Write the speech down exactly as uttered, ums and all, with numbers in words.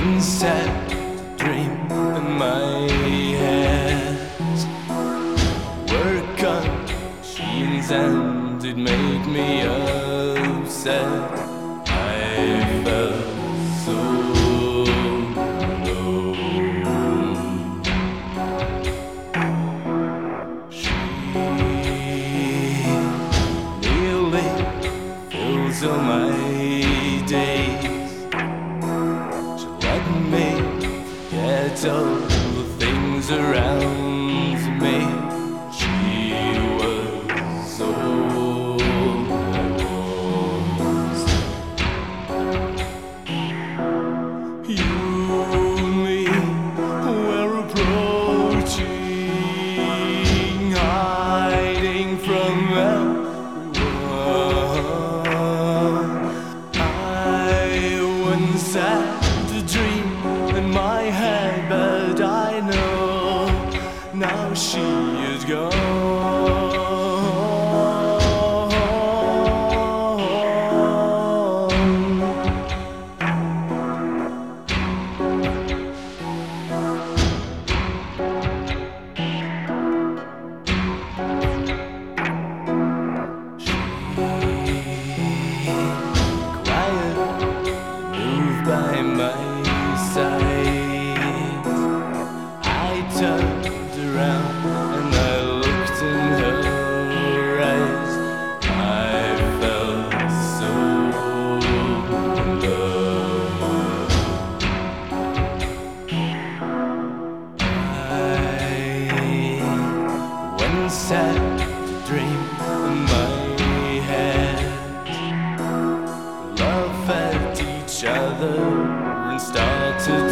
one sad dream in my head. Work on machines and it made me upset. I felt so low. She nearly fills all my days. She let me get all the things around me. She was all I was. You and me were approaching, hiding from everyone. I once had a dream in my head, but I know now she is gone. By my side, I turned around and I looked in her eyes. I felt so loved. I once had a dream in my head. Love had each other and started